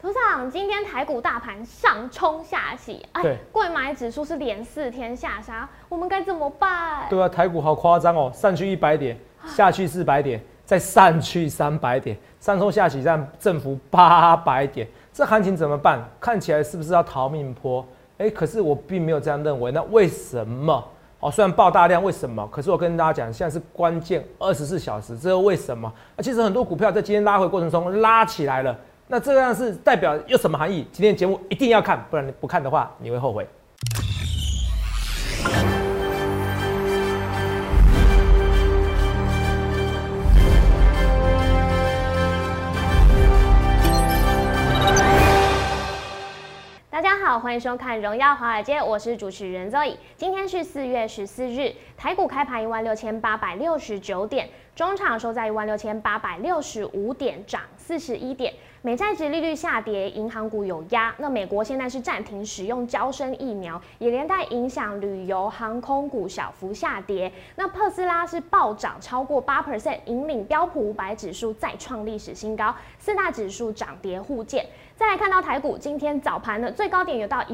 头长，今天台股大盘上冲下洗，柜买指数是连4天下杀，我们该怎么办？ 对啊，台股好夸张哦，上去100点，下去400点，再上去300点，上冲下洗，这样振幅800点，这行情怎么办？看起来是不是要逃命波？可是我并没有这样认为。那为什么？虽然爆大量，为什么？可是我跟大家讲，现在是关键24小时，这又为什么？其实很多股票在今天拉回过程中拉起来了。那这样是代表有什么含义？今天的节目一定要看，不然你不看的话，你会后悔。 大家好，欢迎收看《荣耀华尔街》，我是主持人 Zoe。今天是4月14日，台股开盘16869点，中场收在16865点，涨41点。美债殖利率下跌，银行股有压。那美国现在是暂停使用嬌生疫苗，也连带影响旅游、航空股小幅下跌。那特斯拉是暴涨超过8%，引领标普500指数再创历史新高，4大指数涨跌互见。再来看到台股，今天早盘呢最高点有到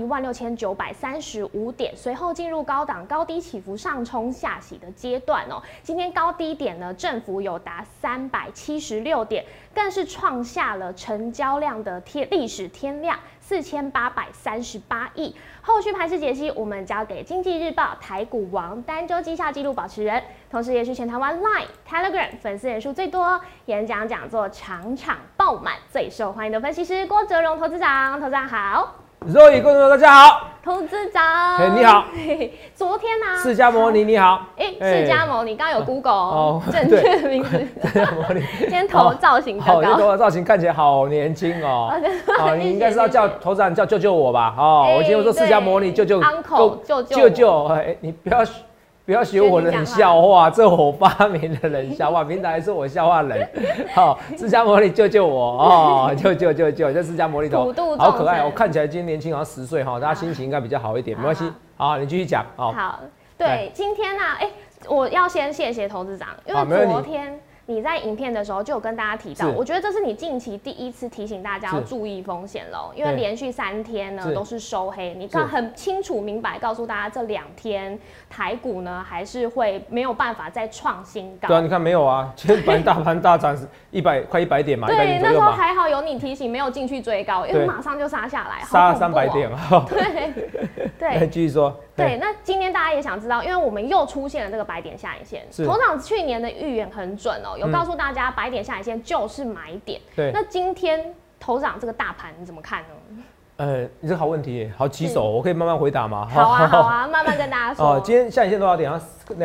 16935点，随后进入高档高低起伏上冲下洗的阶段哦。今天高低点呢振幅有达376点，更是创下了成交量的历史天量4838亿。后续盘势解析，我们交给经济日报台股王单周绩效纪录保持人，同时也是全台湾 Line、Telegram 粉丝人数最多、演讲讲座场场爆满、最受欢迎的分析师郭哲荣投资长。投资长好。 Zoe， 观众大家好。 投资长， 你好。 昨天呢， 释迦牟尼你好。 释迦牟尼，刚刚有 Google 正确的名字。 释迦牟尼， 今天头造型比较高。 今天头造型看起来好年轻哦。你应该是要叫头长叫救救我吧？我今天说释迦牟尼救救 Uncle 救救，你不要学我冷笑话，这我发明的冷笑话，平台是我笑话人。释迦牟尼救救我救，这释迦牟尼头好可爱，我看起来今天年轻，好像10岁大家心情应该比较好一点，没关系。好，你继续讲。 好，对，今天呢，我要先谢谢投资长，因为昨天你在影片的时候就有跟大家提到，我觉得这是你近期第一次提醒大家要注意风险喽，因为连续3天呢都是收黑，你看很清楚明白告诉大家这2天台股呢还是会没有办法再创新高。 对啊，你看没有啊，今天大盘大涨快100点嘛， 对，那时候还好有你提醒，没有进去追高，因为马上就杀下来， 杀300点啊。 对， 继续说。 对，那今天大家也想知道，因为我们又出现了这个100点下影线，头长去年的预言很准哦，有告诉大家100点下影线就是买点。对，那今天头长这个大盘你怎么看呢？ 你这个好问题耶，好棘手，我可以慢慢回答吗？ 好啊，慢慢跟大家说。 今天下影线多少点啊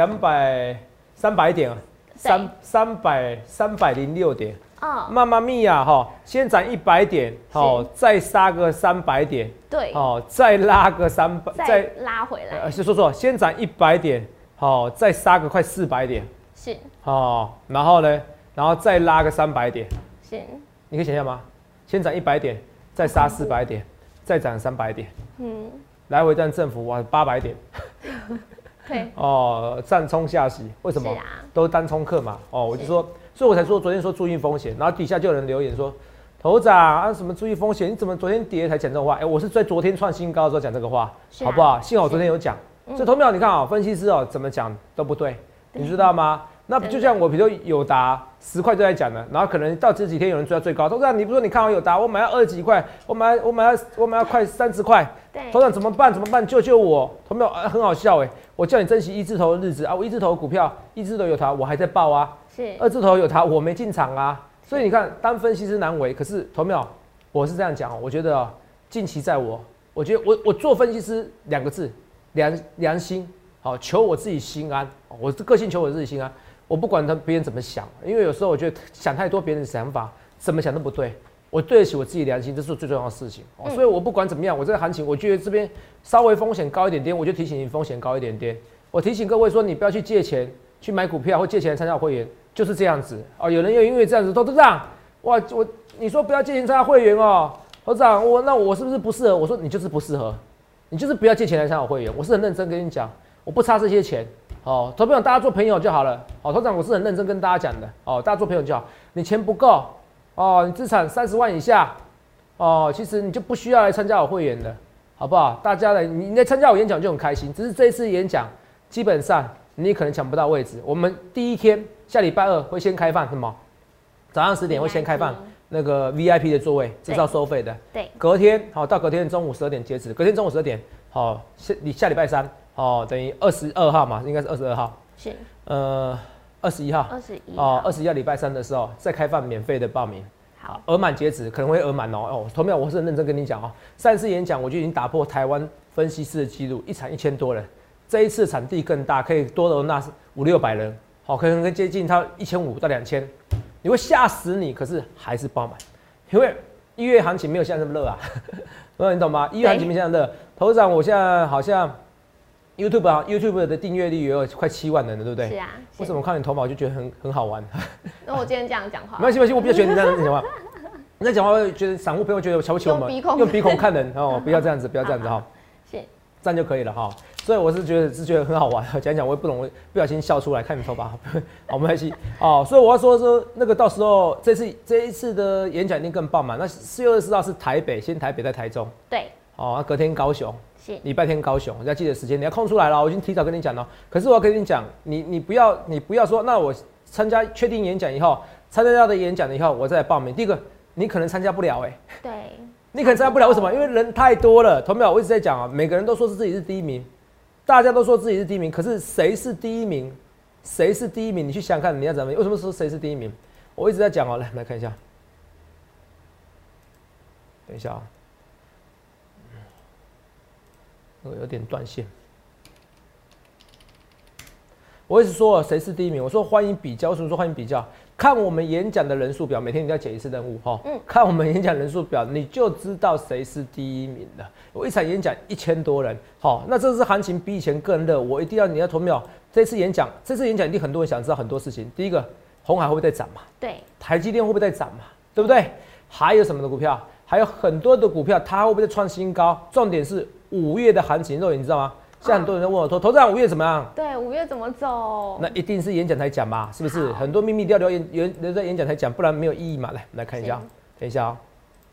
？300点，306点。妈妈咪呀，先涨100点，再杀个300点， 对， 再拉个300， 再拉回来。 说，先涨100点，再杀个快400点， 是， 然后呢，然后再拉个300点， 是， 你可以想象吗？先涨100点，再杀400点，再涨300点，来回占振幅800点。 对， 站冲下洗，为什么？都单冲客嘛，我就说，所以我才说昨天说注意风险，然后底下就有人留言说，头长什么注意风险？你怎么昨天跌才讲这种话？我是在昨天创新高的时候讲这个话，好不好？幸好我昨天有讲，所以投票你看分析师怎么讲都不对，你知道吗？那就像我比如说友达10块就在讲了，然后可能到这几天有人追到最高，头长你不说你看好友达，我买要20几块，我买要快30块，头长怎么办？救救我！投票很好笑我叫你珍惜1字头的日子啊，我1字头的股票1字头友达我还在报啊，是2字头友达我没进场啊，所以你看当分析师难为，可是投票我是这样讲我觉得近期在我觉得我做分析师2个字良心，求我自己心安，我的个性求我自己心安。我不管别人怎么想，因为有时候我觉得想太多别人的想法，怎么想都不对。我对得起我自己良心，这是最重要的事情。所以我不管怎么样，我这个行情，我觉得这边稍微风险高一点点，我就提醒你风险高一点点。我提醒各位说，你不要去借钱去买股票，或借钱来参加会员，就是这样子。有人又因为这样子，投资长，你说不要借钱参加会员投资长，那我是不是不适合？我说你就是不适合，你就是不要借钱来参加会员。我是很认真跟你讲，我不差这些钱。投票大家做朋友就好了。投资长我是很认真跟大家讲的。大家做朋友就好。你钱不够你资产30万以下， 哦，其实你就不需要来参加我会员的，好不好？大家来，你来参加我演讲就很开心。只是这一次演讲，基本上你可能抢不到位置。我们第一天下礼拜二会先开放什么？早上10点会先开放那个 VIP 的座位，这是要收费的。 对。 隔天好，到隔天中午12点截止。隔天中午12点，好，你下礼拜3，哦，等于22号嘛，应该是22号。是。21号。哦，21号礼拜3的时候再开放免费的报名。好，额满截止，可能会额满哦。哦，投票我是很认真跟你讲哦。上次演讲我就已经打破台湾分析师的记录，一场1000多人。这一次场地更大，可以多容纳500-600人。好，可能接近它1500到2000。你会吓死你，可是还是爆满，因为1月行情没有现在这么热啊，你懂吗？1月行情没现在热。头长，我现在好像 YouTube 的订阅率也有快7万人了，对不对？是啊。为什么看你头发我就觉得很好玩？ 那我今天这样讲话， 没关系，我比较喜欢你这样讲话。你在讲话，会觉得散户朋友觉得瞧不起我们，用鼻孔看人哦，不要这样子，不要这样子哈。是，这样就可以了哈。所以我是觉得很好玩，讲一讲我也不容易不小心笑出来，看你头发，好没关系哦。所以我要说那个到时候这一次的演讲一定更爆满。那4月24号是台北，先台北再台中，对，哦，隔天高雄，是礼拜天高雄，你要记得时间，你要空出来了，我已经提早跟你讲了。可是我要跟你讲，你不要说，那我参加确定演讲以后，参加到的演讲以后，我再来报名。第一个，你可能参加不了对，你可能参加不了，为什么？因为人太多了。同学们，我一直在讲啊，每个人都说是自己是第一名。大家都说自己是第一名，可是谁是第一名？谁是第一名？你去想想看，你要怎么？为什么说谁是第一名？我一直在讲哦，来看一下，等一下啊，有点断线。我一直说谁是第一名？我说欢迎比较，为什么说欢迎比较？看我们演讲的人数表，每天你要解一次任务哈。看我们演讲人数表，你就知道谁是第一名了。我一场演讲1000多人，好，那这次行情比以前更热，我一定要你要投票。这次演讲一定很多人想知道很多事情。第一个，鸿海会不会再涨嘛？对。台积电会不会再涨嘛？对不对？还有什么的股票？还有很多的股票，它会不会再创新高？重点是5月的行情，肉眼你知道吗？现在很多人在问我投资人5月怎么样？对，5月怎么走？那一定是演讲才讲嘛，是不是？很多秘密都要留在演讲才讲，不然没有意义嘛。来看一下，等一下啊，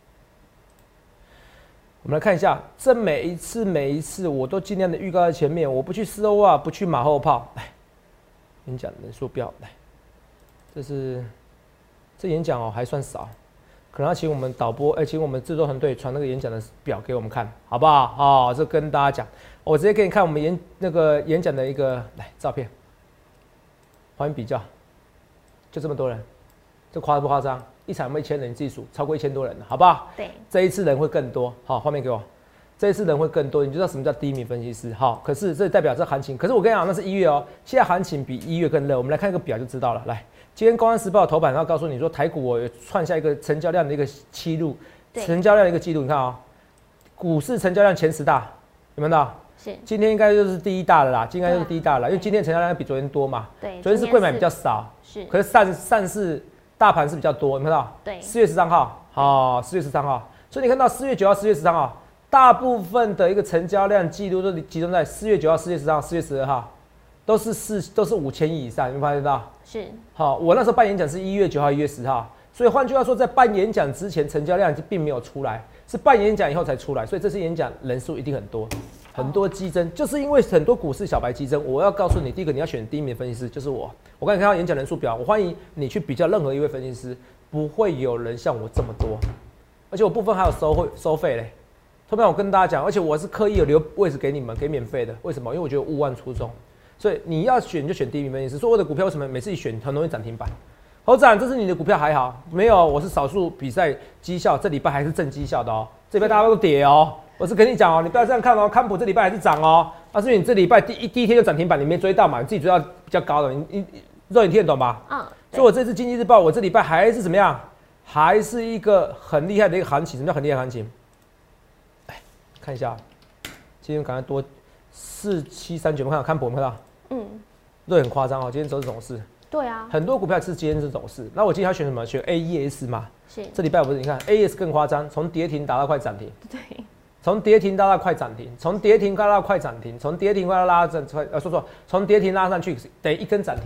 我们来看一下，这每一次我都尽量的预告在前面，我不去事后啊，不去马后炮。来，演讲人数表来，这演讲还算少。可能要请我们导播，请我们制作团队传那个演讲的表给我们看，好不好？哦，这跟大家讲，我直接给你看我们演讲的一个照片，欢迎比较，就这么多人，这夸不夸张？一场有没有1000人？你自己数，超过1000多人了，好不好？对，这一次人会更多。好，画面给我，这一次人会更多，你就知道什么叫第一名分析师。好，可是这代表这行情，可是我跟你讲，那是1月哦，现在行情比1月更热，我们来看一个表就知道了。来。今天《公安时报》头版要告诉你说，台股我有创下一个成交量的一个记录，成交量的一个记录。你看啊、股市成交量前10大，有没有到？是。今天应该就是第1大了啦，应该就是第1大了，因为今天成交量比昨天多嘛。对。昨天是柜买比较少，是。可是上市大盘是比较多，有没有到？对。4月13号，好，4月13号，所以你看到4月9号、4月13号，大部分的一个成交量记录都集中在4月9号、4月13号、4月12号。都是5000亿以上，有没有发现到？是。好，我那时候办演讲是1月9号、1月10号，所以换句话说，在办演讲之前，成交量并没有出来，是办演讲以后才出来，所以这次演讲人数一定很多，很多激增，就是因为很多股市小白激增。我要告诉你，第一个你要选第一名分析师，就是我。我刚才看到演讲人数表，我欢迎你去比较任何一位分析师，不会有人像我这么多，而且我部分还有收费嘞。后面我跟大家讲，而且我是刻意有留位置给你们，给免费的，为什么？因为我觉得勿忘初衷。所以你要选就选第一名分析师。所以我的股票为什么每次一选很容易涨停板？侯长，这是你的股票还好？没有，我是少数比赛绩效，这礼拜还是正绩效的哦。这礼拜大家都跌哦。我是跟你讲哦，你不要这样看哦。康普这礼拜还是涨哦，但是你这礼拜第一天就涨停板，你没追到嘛？你自己追到比较高的，你听得懂吧？嗯。所以我这次经济日报，我这礼拜还是怎么样？还是一个很厉害的一个行情。什么叫很厉害的行情？来看一下，今天赶快多4739，看到康普有没有看到？都很夸张哦，今天走这种事。对啊，很多股票是今天这种事。那我今天要选什么？选 AES 嘛。是。这礼拜不是你看 AES 更夸张，从跌停打到快涨停。对。从跌停到快涨停，从跌停到快涨停，从跌停快到拉正快，从跌停拉上去，等于一根涨停的啦。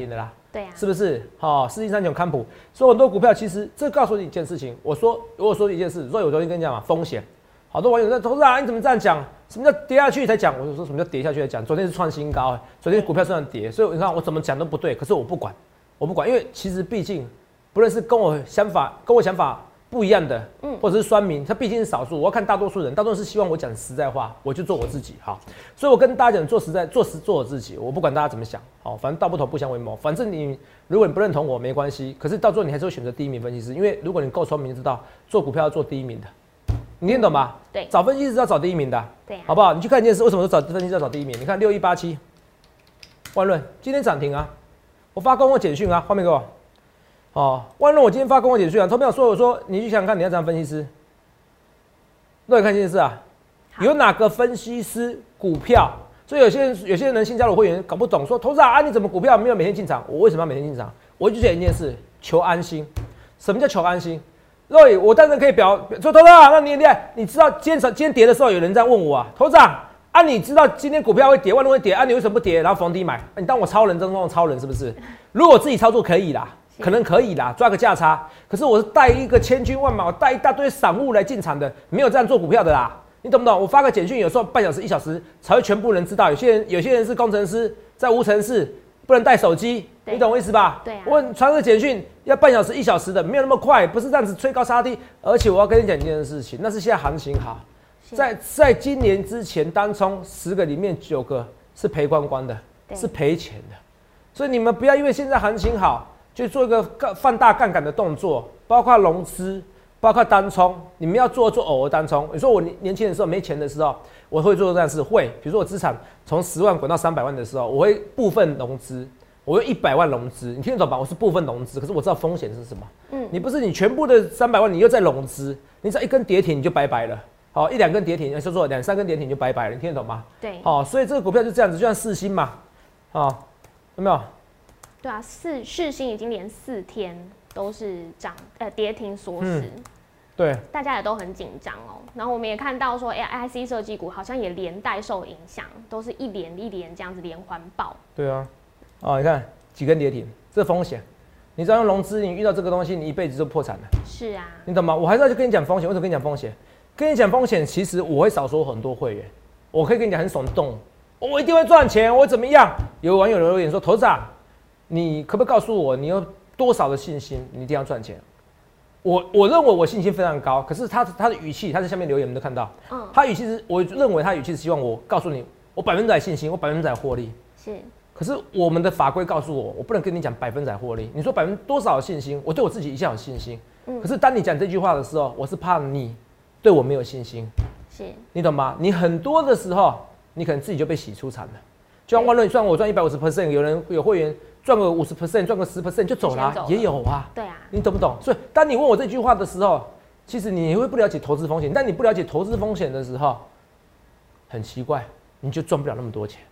对啊， 是不是？好，4139康普，所以很多股票其实这告诉你一件事情。我说一件事，所以我昨天跟你讲嘛，风险。好多网友在投资啊，你怎么这样讲？什么叫跌下去才讲？我就说什么叫跌下去才讲？昨天是创新高，昨天股票虽然跌，所以你看我怎么讲都不对，可是我不管，因为其实毕竟不论是跟我想法不一样的，或者是酸民，他毕竟是少数。我要看大多数人，大多数是希望我讲实在话，我就做我自己。好，所以我跟大家讲，做我自己，我不管大家怎么想，好，反正道不同不相为谋。反正如果你不认同我没关系，可是到最后你还是会选择第一名分析师，因为如果你够聪明，就知道做股票要做第一名的，你听懂吗？ 对， 找分析师要找第一名的， 对、啊， 好不好？你去看一件事，为什么找分析师要找第一名？你看6187，万润今天涨停啊，我发公共简讯啊，画面给我。哦，万润我今天发公告简讯啊，投票说我说你去想想看，你要当分析师，那你看这件事啊，有哪个分析师股票？所以有些人新加入会员搞不懂，说投资啊，你怎么股票没有每天进场？我为什么要每天进场？我就讲一件事，求安心。什么叫求安心？Roy，我当然可以说投资啊，那你很厉害，你知道今天跌的时候有人在问我啊，投资啊，你知道今天股票会跌，万润会跌，你为什么不跌？然后逢低买，你当我超人真中的超人是不是？如果我自己操作可以啦。可能可以啦，抓个价差。可是我是带一个千军万马，我带一大堆散户来进场的，没有这样做股票的啦。你懂不懂？我发个简讯，有时候半小时、1小时才会全部人知道。有些人是工程师，在无尘室不能带手机，你懂我意思吧？ 对啊。 我传个简讯要半小时、1小时的，没有那么快，不是这样子吹高杀低。而且我要跟你讲一件事情，那是现在行情好，在今年之前，单冲10个里面9个是赔光光的，是赔钱的。所以你们不要因为现在行情好。就做一个放大杠杆的动作，包括融资，包括单冲，你们要做偶尔单冲。你说我年轻的时候没钱的时候，我会做这样事，会，比如说我资产从10万滚到300万的时候，我会部分融资，我用100万融资，你听得懂吧？我是部分融资，可是我知道风险是什么。你不是你全部的300万，你又在融资，你只要一根跌停你就拜拜了。好，1-2根跌停，说错2-3根跌停就拜拜了，你听得懂吗？ 对。 好，所以这个股票就这样子，就像世芯嘛，有没有？ 对啊，世芯已经连4天都是跌停锁死， 对， 大家也都很紧张哦。然后我们也看到说，IC 设计股好像也连带受影响，都是一连这样子连环爆。 对啊，你看几根跌停，这风险，你只要用融资，你遇到这个东西，你一辈子就破产了。 是啊， 你懂吗？我还是要去跟你讲风险，为什么跟你讲风险？跟你讲风险，其实我会少说很多会员，我可以跟你讲很耸动，我一定会赚钱，我怎么样？有网友留言说，投资啊。你可不可以告诉我，你有多少的信心，你一定要赚钱？我认为我信心非常高，可是他的语气，他在下面留言，你们都看到，他语气是，我认为他语气是希望我告诉你，我100%信心，我100%获利。 是， 可是我们的法规告诉我，我不能跟你讲100%获利。你说多少的信心，我对我自己一向有信心。可是当你讲这句话的时候，我是怕你对我没有信心。 是， 你懂吗？你很多的时候，你可能自己就被洗出场了。就像万润，我赚150%，有会员赚个50%，赚个10%就走了，也有啊。 对啊， 你懂不懂？所以当你问我这句话的时候，其实你会不了解投资风险。但你不了解投资风险的时候，很奇怪，你就赚不了那么多钱。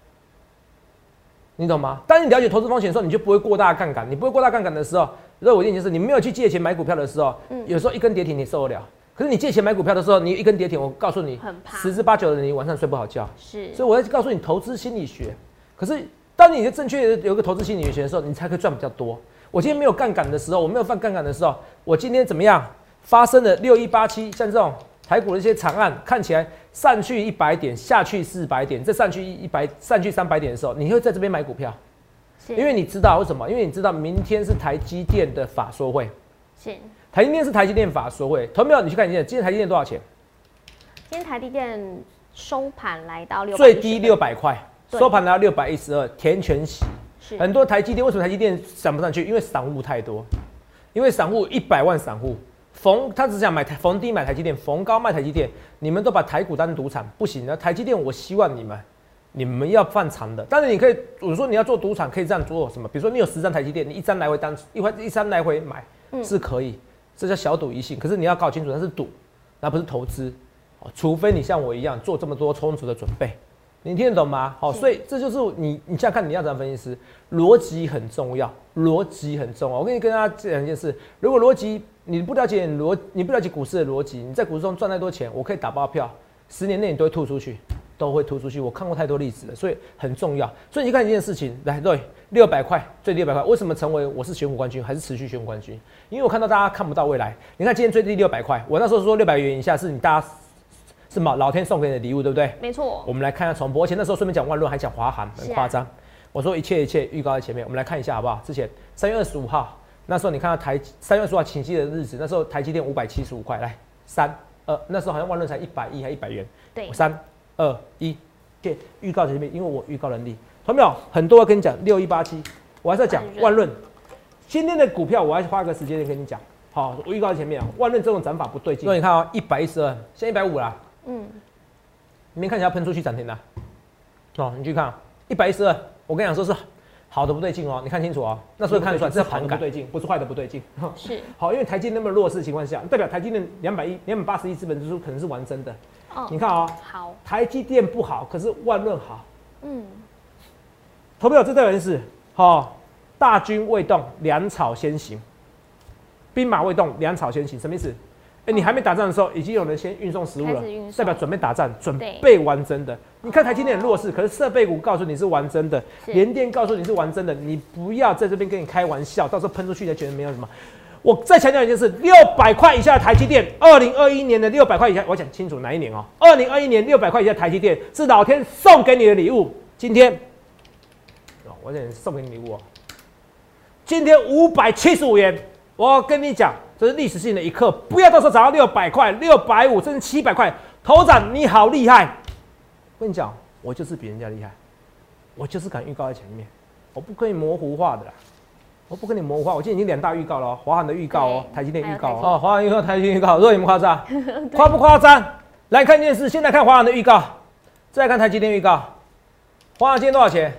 你懂吗？当你了解投资风险的时候，你就不会过大杠杆。你不会过大杠杆的时候，如果我一件事，你没有去借钱买股票的时候，有时候一根跌停你受得了。可是你借钱买股票的时候，你一根跌停，我告诉你，10之8九的人你晚上睡不好觉。 是， 所以我在告诉你投资心理学。可是当你的正确有一个投资心理学的时候，你才可以赚比较多。我今天没有杠杆的时候，我没有放杠杆的时候，我今天怎么样？发生了6187，像这种台股的一些长案，看起来上去100点，下去400点，再上去100，上去300点的时候，你会在这边买股票，因为你知道为什么？因为你知道明天是台积电的法说会。 是。 台积电是台积电法说会，投票你去看一下，今天台积电多少钱？ 今天台积电收盘来到600， 最低600块，收盘来到612，填全息。很多台积电为什么台积电涨不上去？因为散户太多，因为散户100万散户，他只想逢低买台积电，逢高卖台积电。你们都把台股当赌场，不行的。台积电，我希望你们要放长的。但是你可以，我说你要做赌场，可以这样做什么？比如说你有10张台积电，你一张来回一张来回买，是可以。这叫小赌怡情，可是你要搞清楚，那是赌，那不是投资，除非你像我一样做这么多充足的准备，你听得懂吗？好，所以这就是你现在看你要怎样分析师，逻辑很重要，逻辑很重要。我跟大家讲一件事，如果逻辑你不了解股市的逻辑，你在股市中赚太多钱，我可以打包票，10年内你都会吐出去。 都会突出去。我看过太多例子了，所以很重要。所以你看一件事情，来对，600块，最低600块，为什么成为我是选股冠军，还是持续选股冠军？因为我看到大家看不到未来。你看今天最低600块，我那时候说600元以下是你大家是老天送给你的礼物，对不对？ 没错。我们来看一下重播，而且那时候顺便讲万润，还讲华航，很夸张。我说一切预告在前面，我们来看一下好不好？之前3月25号，那时候你看到3月25号请息的日子，那时候台积电575块，来那时候好像万润才110还100元。 对 ，3、2、1，切预告前面，因为我预告能力，同没有？很多要跟你讲6187，我还是要讲万润。今天的股票我还是花个时间跟你讲，好，我预告在前面啊，万润这种涨法不对劲。所以你看啊，112，现在150啦，你们看起来喷出去涨停啦，你去看112，我跟你讲说是好的不对劲哦，你看清楚哦，那时候看得出来这是好的不对劲，不是坏的不对劲。 是好，因为台积电那么弱势的情况下，代表台积电280亿资本支出可能是玩真的。你看哦， 好， 台积电不好，可是万润好。投票这代表是大军未动，粮草先行；兵马未动，粮草先行，什么意思？你还没打仗的时候，已经有人先运送食物了，代表准备打仗，准备玩真的。你看台积电很弱势，可是设备股告诉你是玩真的，联电告诉你是玩真的，你不要在这边跟你开玩笑，到时候喷出去才觉得没有什么。我再强调一件事，600块以下的台积电，2021年的600块以下，我讲清楚哪一年哦？2021年600块以下的台积电是老天送给你的礼物。今天，我讲送给你礼物哦。今天575元，我跟你讲。这是历史性的一刻，不要到时候涨到600块、650甚至700块，头长你好厉害！我跟你讲，我就是比人家厉害，我就是敢预告在前面，我不跟你模糊化的啦，我不跟你模糊化。我今天已经2大预告了，华航的预告哦，台积电预告哦，华航预告、台积电预告，有没有夸张？夸不夸张？来看电视，先来看华航的预告，再来看台积电预告。华航今天多少钱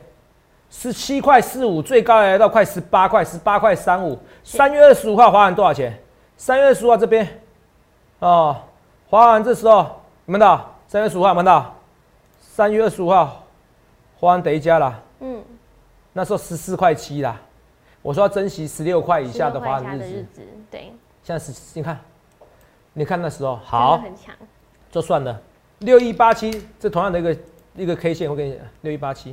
？17块45，最高来到快18块，18块35。3月25号华航多少钱？3月25号这边，华航这时候有没有到？3月25号有没有到？3月25号，华航得一家啦，那时候14块7啦。我说要珍惜16块以下的华航日子， 对。 现在你看那时候好， 很强， 就算了。6187，这同样的一个 K 线，我跟你讲，6187，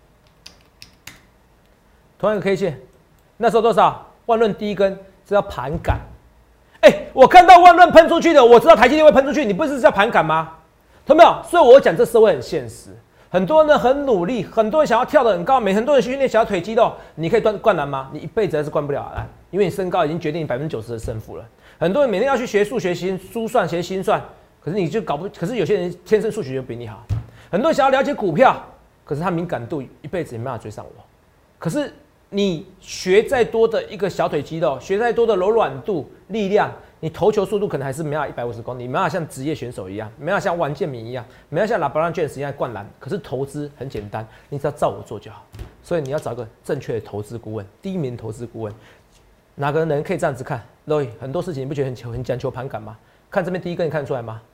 同样一个 K 线，那时候多少？万润第一根是要盘感。我看到万润喷出去的，我知道台积电会喷出去，你不是叫盘感吗？懂没有？所以我讲这社会很现实，很多人很努力，很多人想要跳得很高，很多人训练小腿肌肉，你可以灌篮吗？你一辈子还是灌不了篮，因为你身高已经决定你90%的胜负了。很多人每天要去学数学、学珠算、学心算，可是你就可是有些人天生数学就比你好。很多人想要了解股票，可是他敏感度一辈子也没办法追上我。可是你学再多的一个小腿肌肉，学再多的柔软度、力量，你投球速度可能还是没办法150公里，没办法像职业选手一样，没办法像王建民一样，没办法像LeBron James一样灌篮。可是投资很简单，你只要照我做就好。所以你要找一个正确的投资顾问，第一名投资顾问。哪个人可以这样子看 ？Roy， 很多事情你不觉得很讲求盘感吗？看这边第一根，你看得出来吗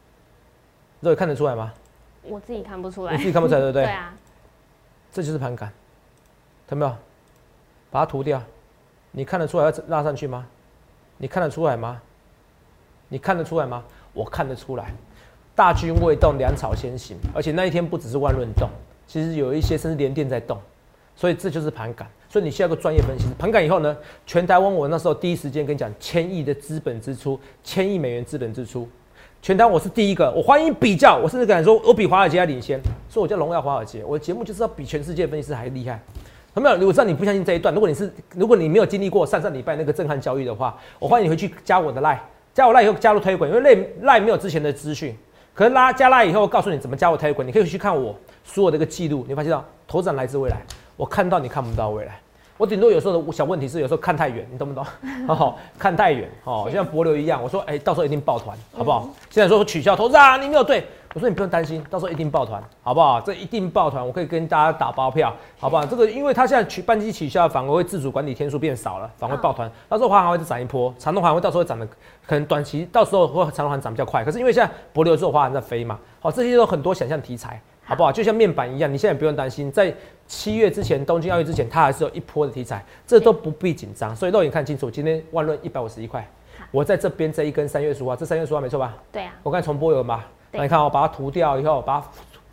？Roy 看得出来吗？ 我自己看不出来。 你自己看不出来，对不对？ 对啊。 这就是盘感，看到没有？把它涂掉，你看得出来要拉上去吗？你看得出来吗？你看得出来吗？我看得出来。大军未动，粮草先行，而且那一天不只是万润动，其实有一些甚至联电在动，所以这就是盘感。所以你需要个专业分析。盘感以后呢，全台湾我那时候第一时间跟你讲，1000亿的资本支出，1000亿美元资本支出，全台湾我是第一个，我欢迎比较，我甚至敢说我比华尔街还领先，所以我叫荣耀华尔街。我的节目就是要比全世界分析师还厉害。有没有？我知道你不相信这一段。如果你没有经历过上礼拜那个震撼教育的话，我欢迎你回去加我的 LINE， 加我 LINE 以后加入推滚，因为 LINE 没有之前的资讯。可是加 LINE 以后，告诉你怎么加我推滚，你可以去看我所有的一个记录，你发现到头长来自未来，我看到你看不到未来。我顶多有时候的小问题是有时候看太远，你懂不懂？看太远像帛琉一样，我说到时候一定抱团，好不好？现在说取消投资你没有对。我说你不用担心，到时候一定抱团，好不好？这一定抱团，我可以跟大家打包票，好不好？这个因为他现在班机取消，反而会自主管理天数变少了，反而会抱团。到时候华航会再涨一波，长荣航会到时候涨的，可能短期到时候会长荣航涨比较快。可是因为现在帛琉之后华航在飞嘛，这些都很多想象题材，好不好？就像面板一样，你现在不用担心，在7月之前，东京奥运之前，它还是有一波的题材，这都不必紧张。所以肉眼看清楚，今天万润151块，我在这边这一根3月15号，这3月15号没错吧？ 对啊。 我刚才重播有吧？那你看把它涂掉以后，把它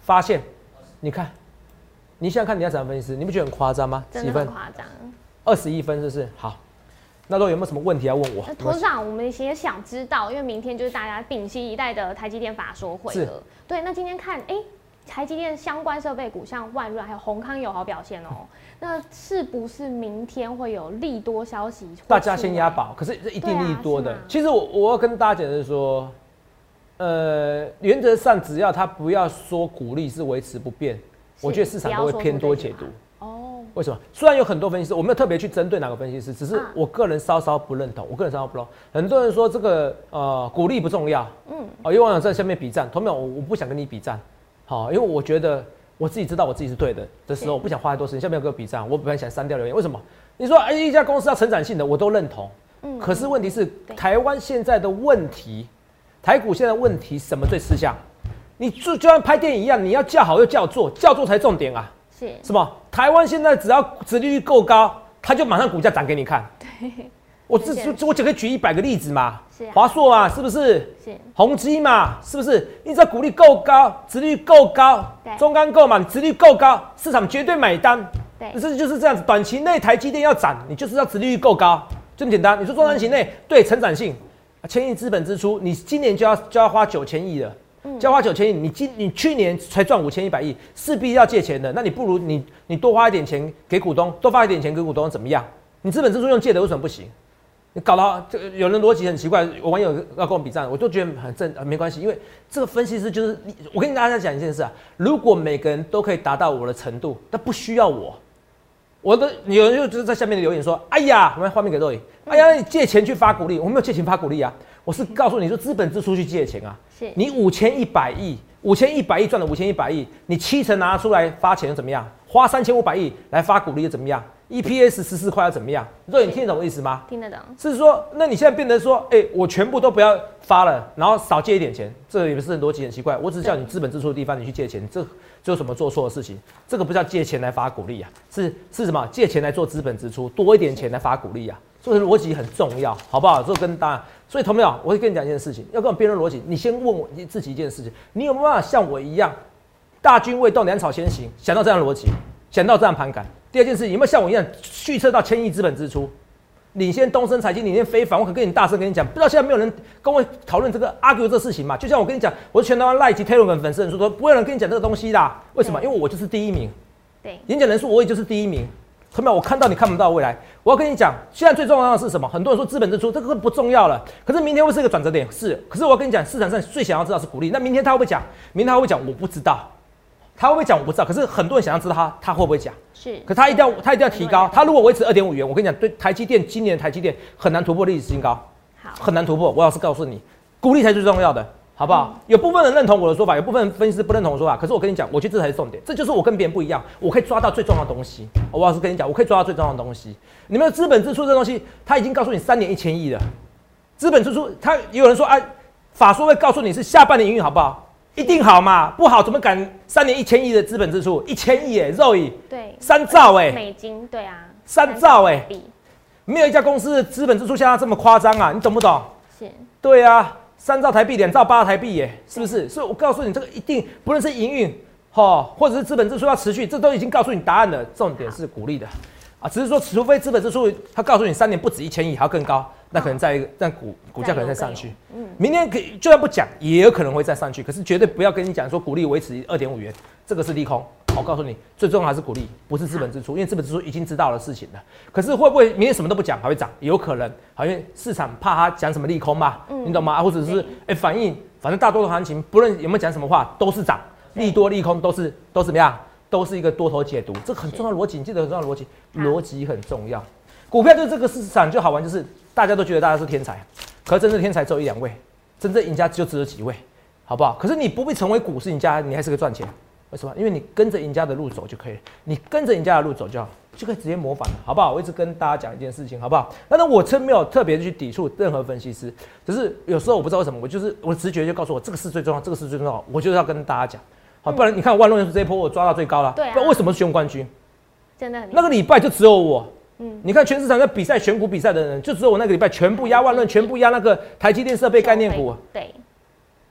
发现，你看，你想想看你要怎样分析师，你不觉得很夸张吗？ 真的很夸张 ，21分是不是？好，那有没有什么问题要问我？ 头长，我们也想知道，因为明天就是大家屏息以待的台积电法说会了。对，那今天看，台积电相关设备股像万润还有宏康有好表现哦。那是不是明天会有利多消息？ 大家先押宝，可是这一定利多的。其实我要跟大家讲的是说，原则上只要他不要说股利是维持不变，我觉得市场都会偏多解读。哦，为什么？虽然有很多分析师，我没有特别去针对哪个分析师，只是我个人稍稍不认同。很多人说这个股利不重要，有网友在下面比战，同学们，我不想跟你比战。好，因为我觉得我自己知道我自己是对的时候，我不想花太多时间。下面有个比战，我本来想删掉留言，为什么？你说一家公司要成长性的，我都认同。可是问题是，台湾现在的问题，台股现在的问题什么最吃香？你就像拍电影一样，你要叫好又叫座，叫座才重点啊。是什么？台湾现在只要殖利率够高，它就马上股价涨给你看。对。我就可以举100个例子嘛，华硕啊，是不是？是。宏基嘛，是不是？你只要股利够高，殖利率够高，中钢构嘛，你殖利率够高，市场绝对买单。对，这就是这样子。短期内台积电要涨，你就是要殖利率够高，就很简单。你说中短期内对成长性，1000亿资本支出，你今年就要花9000亿了，就要花9000亿。你去年才赚5100亿，势必要借钱的，那你不如你多花一点钱给股东，多发一点钱给股东怎么样？你资本支出用借的为什么不行？你搞到有人逻辑很奇怪，我网友要跟我比战，我都觉得很没关系，因为这个分析师就是我跟大家讲一件事啊，如果每个人都可以达到我的程度，那不需要有人就在下面的留言说，哎呀，我们画面给肉眼，哎呀，你借钱去发股利，我没有借钱发股利啊，我是告诉你说资本支出去借钱啊，你5100亿赚了5100亿，你70%拿出来发钱又怎么样？花3500亿来发股利又怎么样？EPS 14块要怎么样？肉眼听得懂我意思吗？ 听得懂。 是说，那你现在变成说，我全部都不要发了，然后少借一点钱，这也不是很逻辑很奇怪。我只是叫你资本支出的地方你去借钱，这有什么做错的事情？这个不叫借钱来发股利啊，是什么？借钱来做资本支出，多一点钱来发股利啊，这个逻辑很重要，好不好？这跟大家，所以同学们，我会跟你讲一件事情，要跟我辩论逻辑，你先问我自己一件事情，你有没有办法像我一样，大军未动，粮草先行，想到这样的逻辑，想到这样盘感？第二件事情，有没有像我一样预测到1000亿资本支出，领先东升财经，领先非凡？我可跟你大声跟你讲，不知道现在没有人跟我讨论这个 argue 这事情嘛？就像我跟你讲，我是全台湾赖及 Telegram 粉丝人数说，不会有人跟你讲这个东西啦。为什么？因为我就是第一名。对，演讲人数我也就是第一名。同学们，我看到你看不到未来。我要跟你讲，现在最重要的是什么？很多人说资本支出这个不重要了，可是明天会是一个转折点，是。可是我要跟你讲，市场上最想要知道是股利。那明天他会不会讲？明天他会不会讲？我不知道。他会不会讲？我不知道。可是很多人想要知道他会不会讲。是。可他一定要提高。他如果维持2.5元，我跟你讲，对台积电今年的台积电很难突破历史新高。好。很难突破。我老实告诉你，股利才是最重要的，好不好？有部分人认同我的说法，有部分人分析师不认同我的说法。可是我跟你讲，我觉得这才是重点。这就是我跟别人不一样，我可以抓到最重要的东西。我老实跟你讲，我可以抓到最重要的东西。你们的资本支出这东西，他已经告诉你3年1000亿了。资本支出，他也有人说，法说会告诉你是下半年营运好不好？一定好嘛，不好怎么敢3年1000亿的资本支出？1000亿肉眼，对，3兆美金，对啊 ，3兆没有一家公司的资本支出像它这么夸张啊，你懂不懂？是，对啊，3兆台币，2兆8台币是不是？所以我告诉你，这个一定不论是营运，或者是资本支出要持续，这都已经告诉你答案了。重点是鼓励的。只是说，除非资本支出，他告诉你3年不止1000亿，还要更高，那可能但股价可能再上去。明天就算不讲，也有可能会再上去。可是绝对不要跟你讲说股利维持2.5元，这个是利空。我告诉你，最重要还是股利，不是资本支出，因为资本支出已经知道的事情了。可是会不会明天什么都不讲还会涨？有可能，因为市场怕他讲什么利空嘛，你懂吗？或者是反应，反正大多数行情不论有没有讲什么话，都是涨，利多利空都怎么样？都是一个多头解读，这个很重要的逻辑，你记得很重要的逻辑，逻辑很重要。股票对这个市场就好玩，就是大家都觉得大家是天才，可是真正天才只有1-2位，真正赢家就只有几位，好不好？可是你不必成为股市赢家，你还是个赚钱，为什么？因为你跟着赢家的路走就可以了，你跟着赢家的路走就好，就可以直接模仿了，好不好？我一直跟大家讲一件事情，好不好？但是我真没有特别去抵触任何分析师，只是有时候我不知道为什么，我的直觉就告诉我这个是最重要，这个是最重要，我就是要跟大家讲。好，不然你看万润这一波我抓到最高了，对啊，为什么是选冠军？真的很那个礼拜就只有我，你看全市场在比赛选股比赛的人，就只有我那个礼拜全部压万润，全部压那个台积电设备概念股，对，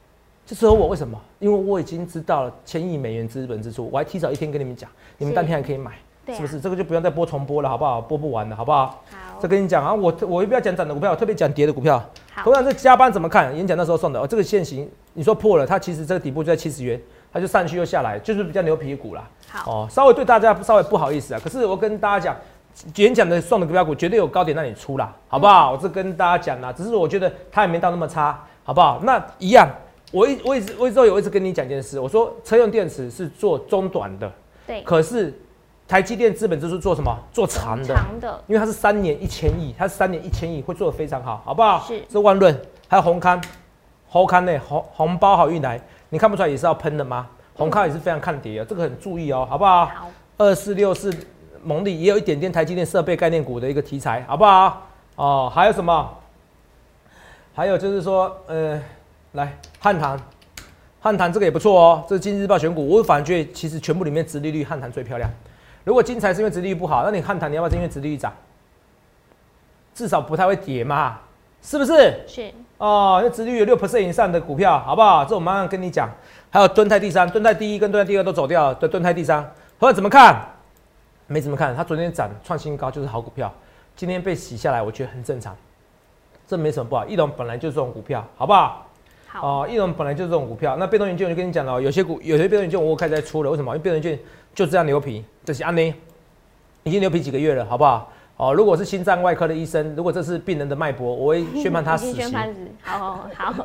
就只有我，为什么？因为我已经知道了1000亿美元资本支出，我还提早一天跟你们讲，你们当天还可以买，是不是？这个就不用再重播了，好不好？播不完了，好不好？好。这跟你讲啊，我不要讲涨的股票，我特别讲跌的股票。同样这加班怎么看？演讲那时候送的，这个线型你说破了，它其实这个底部就在70元，它就上去又下来，就是比较牛皮股啦。好，稍微对大家稍微不好意思啊，可是我跟大家讲，演讲的送的股票股绝对有高点让你出啦，好不好？我这跟大家讲啦，只是我觉得它也没到那么差，好不好？那一样，我一直跟你讲一件事，我说车用电池是做中短的，对，可是台积电资本支出做什么？做长的，因为它是3年1000亿，它是3年1000亿，会做得非常好，好不好？是。这万润还有宏康呢，红包好运来，你看不出来也是要喷的吗？宏康也是非常看跌啊，这个很注意哦，好不好？好。2464蒙利也有一点点台积电设备概念股的一个题材，好不好？哦，还有什么？还有就是说，来汉唐这个也不错哦，这是经济日报选股，我反而觉得其实全部里面殖利率汉唐最漂亮。如果精材是因为殖利率不好，那你汉唐你要不要是因为殖利率涨？至少不太会跌嘛，是不是？是哦，因为殖利率有6% 以上的股票，好不好？这我马上跟你讲。还有敦泰第3，敦泰第1跟敦泰第2都走掉了，对，敦泰第3，后来怎么看？没怎么看，它昨天涨创新高就是好股票，今天被洗下来，我觉得很正常，这没什么不好。一龙本来就是这种股票，好不好？好。一龙本来就是这种股票，那被动元件我就跟你讲了，有些被动元件我开始在出了，为什么？因为被动元件就这样牛皮，这是安内，已经牛皮几个月了，好不好？哦，如果是心脏外科的医生，如果这是病人的脉搏，我会宣判他死刑。好。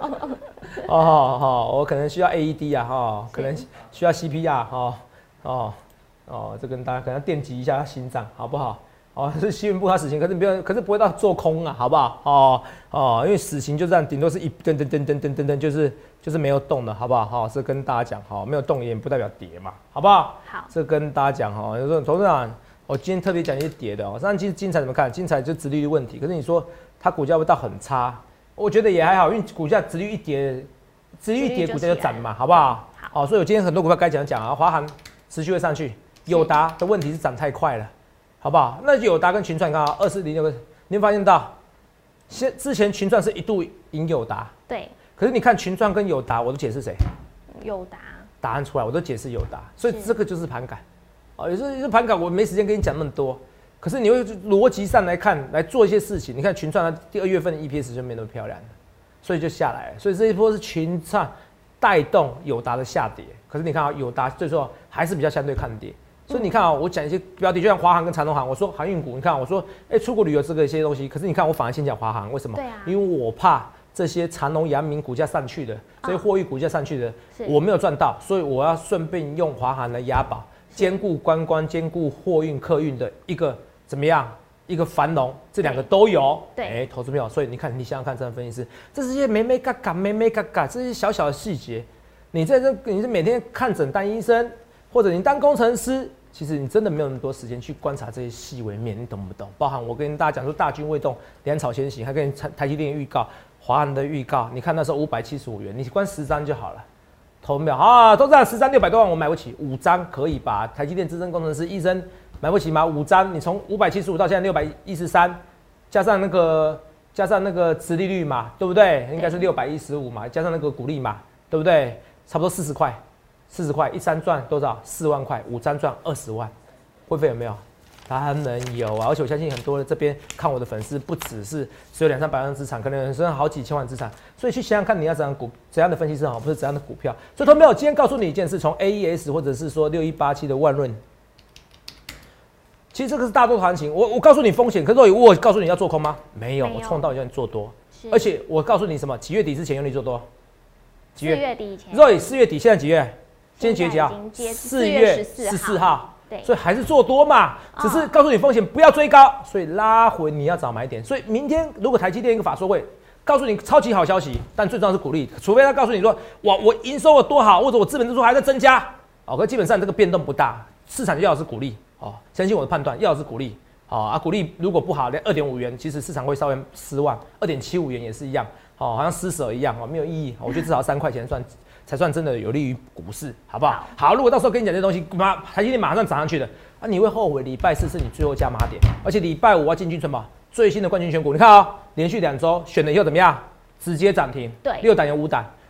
我可能需要 AED 啊，可能需要 CPR 这跟大家可能电击一下心脏，好不好？是宣布他死刑，可是不会到做空啊，好不好？因为死刑就这样，顶多是一噔，就是没有动的，好不好？这跟大家讲，没有动也不代表跌嘛，好不好？好，这跟大家讲，有时候董事长。我今天特别讲一些跌的上期精彩怎么看？精彩就殖利率问题，可是你说它股价会到很差，我觉得也还好，因为股价殖利率一跌，股价就涨嘛，好不好？好，所以我今天很多股票该讲啊，华航持续会上去，友达的问题是涨太快了，好不好？那友达跟群创你看啊，2406，你会发现到，之前群创是一度赢友达，对，可是你看群创跟友达，我都解释谁？友达，答案出来，我都解释友达，所以这个就是盘感。有时候盘感我没时间跟你讲那么多，可是你会逻辑上来看，来做一些事情。你看群创第2月份的 EPS 就没那么漂亮了，所以就下来了。所以这一波是群创带动友达的下跌。可是你看友达最后还是比较相对看跌。所以你看我讲一些标的，就像华航跟长荣航，我说航运股，你看我说出国旅游这个一些东西，可是你看我反而先讲华航，为什么？对啊，因为我怕这些长荣、阳明股价上去的，这些货运股价上去的，我没有赚到，所以我要顺便用华航来押宝。兼顾观光、兼顾货运、客运的一个怎么样？一个繁荣，这2个都有。对，投资朋友，所以你看，你想想看，这样分析师，这是些眉眉嘎嘎，这些小小的细节，你是每天看诊当医生，或者你当工程师，其实你真的没有那么多时间去观察这些细微面，你懂不懂？包含我跟大家讲说，大军未动，粮草先行，还跟台积电预告、华航的预告，你看那时候575元，你关10张就好了。投秒啊，都这样，10张600多万，我买不起，5张可以吧？台积电资深工程师医生买不起吗？5张，你从575到现在613，加上那个殖利率嘛，对不对？应该是615嘛，加上那个股利嘛，对不对？差不多40块，40块，1张赚多少？4万块，5张赚20万，会费有没有？当然有啊，而且我相信很多的这边看我的粉丝不只是只有200-300万资产，可能有人好几千万资产，所以去想想看你要怎样的分析是好，不是怎样的股票。所以同学们，我今天告诉你一件事，从 AES 或者是说6187的万润，其实这个是大多行情。我告诉你风险，可是我告诉你要做空吗？没有，我冲到叫你做多，而且我告诉你什么？几月底之前用力做多？ 几月？4月底以前。 4月底，现在几月？今天几月几号？4月14号。所以还是做多嘛，只是告诉你风险不要追高，所以拉回你要早买点。所以明天如果台积电一个法说会告诉你超级好消息，但最重要是鼓励，除非他告诉你说我营收有多好，或者我资本支出还在增加，可基本上这个变动不大，市场要的是鼓励相信我的判断，要的是鼓励鼓励如果不好，连2.5元其实市场会稍微失望，2.75元也是一样，好像施舍一样没有意义，我觉得至少3块钱才算真的有利于股市，好不好？好，如果到时候跟你讲这些东西，台积电马上涨上去的你会后悔。礼拜4是你最后加码点，而且礼拜5要进军什么？最新的冠军选股，你看连续2周选了以后怎么样？直接涨停，对，6档有5档，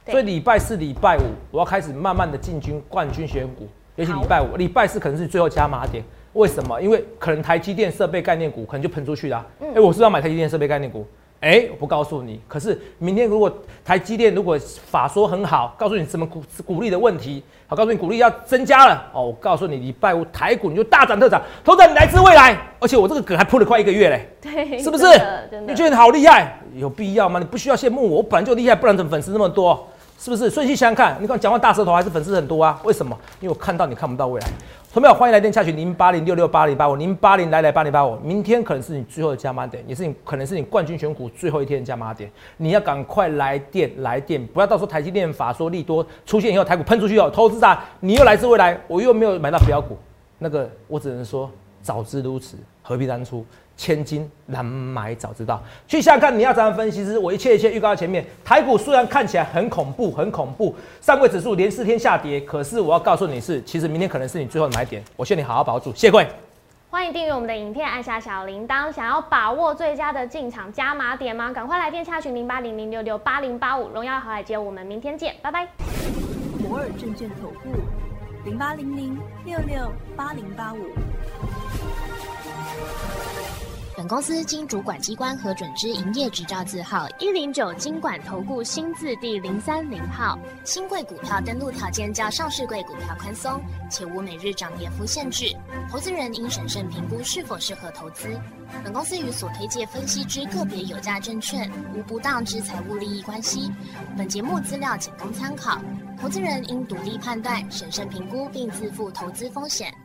所以礼拜四、礼拜五我要开始慢慢的进军冠军选股，尤其礼拜五、礼拜四可能是最后加码点。为什么？因为可能台积电设备概念股可能就喷出去了。我是要买台积电设备概念股。我不告诉你。可是明天如果台积电如果法说很好，告诉你什么股利的问题，好，告诉你股利要增加了哦。我告诉你，礼拜五台股你就大涨特涨，投资你来自未来，而且我这个梗还铺了快1个月嘞， 对， 是不是？你觉得好厉害？有必要吗？你不需要羡慕我，我本来就厉害，不然怎么粉丝那么多？是不是？顺序想想看，你看讲话大舌头还是粉丝很多啊？为什么？因为我看到你看不到未来。同学们欢迎来电洽询080668085 0808085，明天可能是你最后的加码点，也是可能是你冠军选股最后一天的加码点，你要赶快来电，不要到时候台积电法说利多出现以后，台股喷出去哦，投资者你又来自未来，我又没有买到标股，那个我只能说早知如此，何必当初？千金难买早知道。去想想看，你要怎样分析？我一切预告在前面。台股虽然看起来很恐怖，上柜指数连4天下跌，可是我要告诉你其实明天可能是你最后的买点。我劝你好好把握住。谢谢各位。 欢迎订阅我们的影片，按下小铃铛。想要把握最佳的进场加码点吗？赶快来电洽询080668085，荣耀华尔街，我们明天见，拜拜。 摩尔证券投顾0800668085。 本公司经主管机关核准之营业执照字号109金管投顾新字第030号。新贵股票登录条件较上市柜股票宽松，且无每日涨跌幅限制。投资人应审慎评估是否适合投资。本公司与所推介分析之个别有价证券无不当之财务利益关系。本节目资料仅供参考，投资人应独立判断、审慎评估并自负投资风险。